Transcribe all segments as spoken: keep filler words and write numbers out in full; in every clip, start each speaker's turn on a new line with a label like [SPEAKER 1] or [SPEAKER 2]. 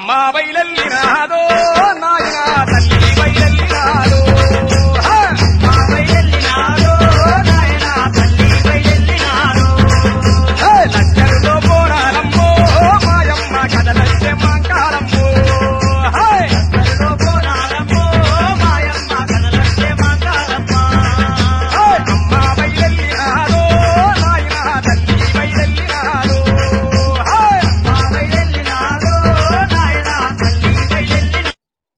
[SPEAKER 1] అమ్మ బయలెల్లినాదో నాయన తల్లి బయలెల్లినాదో
[SPEAKER 2] అమ్మ బయలెల్లినాదో నాయన తల్లి బయలెల్లినాదో
[SPEAKER 1] లచ్చరులో పోరాలమ్మో మాయమ్మ కదలచ్చే మంకాలమ్మో
[SPEAKER 2] లచ్చరులో పోరాలమ్మో మాయమ్మ కదలచ్చే మంకాలమ్మ
[SPEAKER 1] అమ్మ బయలెల్లినాదో నాయన తల్లి బయలెల్లినాదో
[SPEAKER 2] అమ్మ బయలెల్లినాదో నాయన తల్లి బయలెల్లినాదో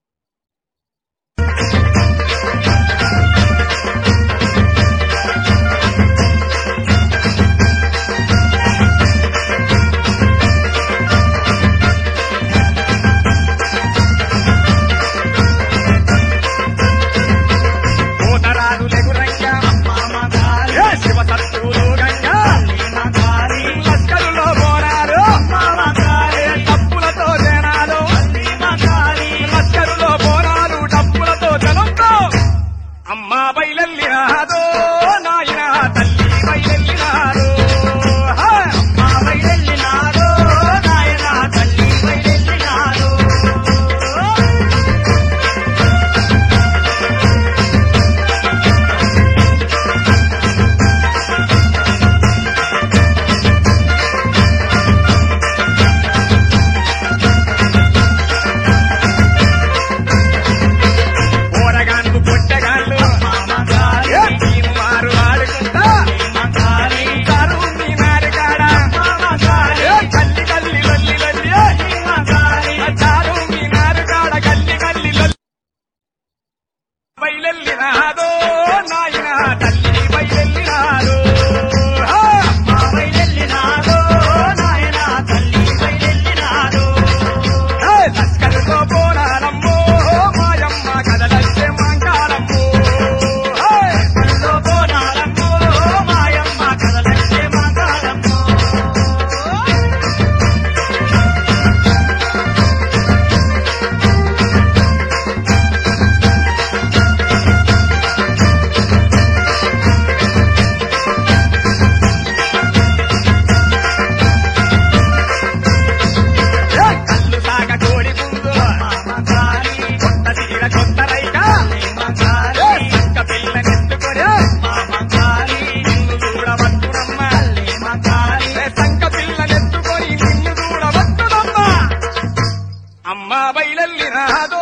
[SPEAKER 1] పోతరాలు లెగురంగా
[SPEAKER 2] మామగారి
[SPEAKER 1] ఏ శివ సత్తులు గంగా
[SPEAKER 2] మామగారి
[SPEAKER 1] లస్కరులో పోరాలు
[SPEAKER 2] మామగారి
[SPEAKER 1] డప్పులతో జనాలు
[SPEAKER 2] మామగారి
[SPEAKER 1] లస్కరులో పోరాలు డప్పులతో జనంతో అమ్మ బయలెల్లినాదో నాయన తల్లి బయలెల్లినాదో
[SPEAKER 2] అమ్మ బయలెల్లినాదో నాయన తల్లి బయలెల్లినాదో
[SPEAKER 1] పోరగాన్లు పొట్టగాన్లు
[SPEAKER 2] మామగారి
[SPEAKER 1] ఏ తీరు మారు ఆడుకుంటా
[SPEAKER 2] మామగారి
[SPEAKER 1] తారు మీ నారికాడ
[SPEAKER 2] మామగారి
[SPEAKER 1] ఏ కల్లి కల్లి లల్లి లల్లి
[SPEAKER 2] మామగారి
[SPEAKER 1] చారు మీ నారికాడ కల్లి కల్లి లల్లి బయలెల్లినాదో నాయన తల్లి బయలెల్లినాదో
[SPEAKER 2] అమ్మ బయలెల్లినాదో నాయన తల్లి బయలెల్లినాదో
[SPEAKER 1] లస్కరుతో పోరాలమ్మో మాయమ్మ కదలచ్చే మంకాలమ్మో
[SPEAKER 2] కల్లో పోనాలమ్మో మాయమ్మ కదలచ్చే మంగళమ్మో
[SPEAKER 1] కళ్ళు సాగ కోడి ముందు
[SPEAKER 2] మామగారి
[SPEAKER 1] కొత్త తీర కొత్త రైక
[SPEAKER 2] మామగారి
[SPEAKER 1] చక్క పిల్లనెత్తుకొని
[SPEAKER 2] మామగారి
[SPEAKER 1] నిన్ను చూడవచ్చునమ్మ
[SPEAKER 2] మామగారి
[SPEAKER 1] సంక పిల్లనెత్తుకొని నిన్ను చూడవచ్చునమ్మ అమ్మ బయలెల్లినాదో